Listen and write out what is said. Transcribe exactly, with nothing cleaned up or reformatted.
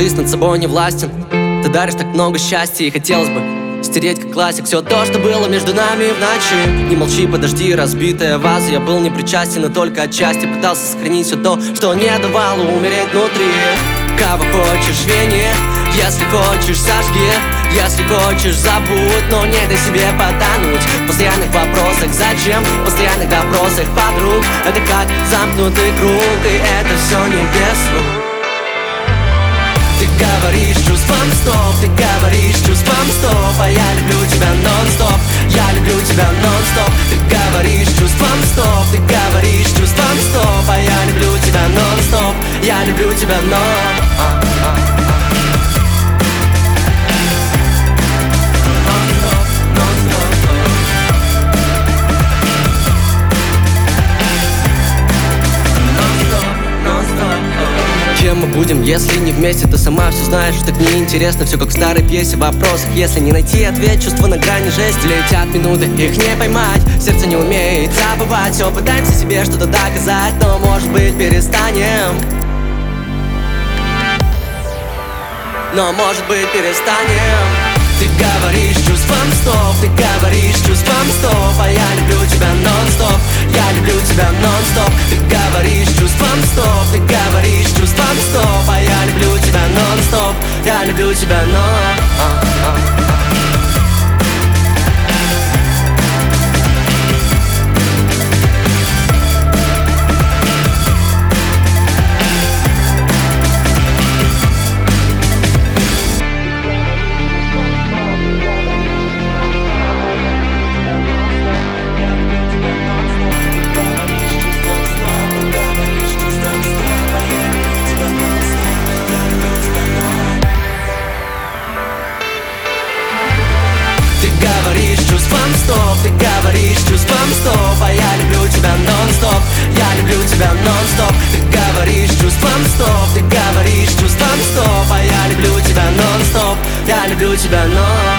жизнь над собой не властен. Ты даришь так много счастья, и хотелось бы стереть как классик все то, что было между нами в ночи. Не молчи, подожди, разбитая ваза. Я был не причастен, но только отчасти пытался сохранить все то, что не давало умереть внутри. Кого хочешь, вени, если хочешь, сожги. Если хочешь, забудь, но не дай себе потонуть в постоянных вопросах зачем, в постоянных допросах подруг. Это как замкнутый круг, и это все не без рук. Ты говоришь чувством стоп, ты говоришь чувством стоп, а я люблю тебя нон-стоп, я люблю тебя нон-стоп. Ты говоришь чувством стоп, ты говоришь чувством стоп, а я люблю тебя нон-стоп, я люблю тебя нон-стоп. Кем мы будем, если не вместе? Ты сама все знаешь, так неинтересно. Все как в старой пьесе, в вопросах. Если не найти ответ, чувства на грани жести. Летят минуты, их не поймать. Сердце не умеет забывать. Все пытаемся себе что-то доказать, но может быть перестанем. Но может быть перестанем. Ты говоришь чувством стоп, ты говоришь чувством стоп, а я люблю тебя нон-стоп, я люблю тебя нон-стоп. Ты говоришь чувством стоп, ты говоришь чувством стоп, а я люблю тебя нон-стоп, я люблю тебя нон-стоп. Ты говоришь чувством стоп, а я люблю тебя нон-стоп, я люблю тебя нон-стоп. Ты говоришь чувством стоп, ты говоришь чувством стоп, а я люблю тебя нон-стоп, я люблю тебя нон-стоп.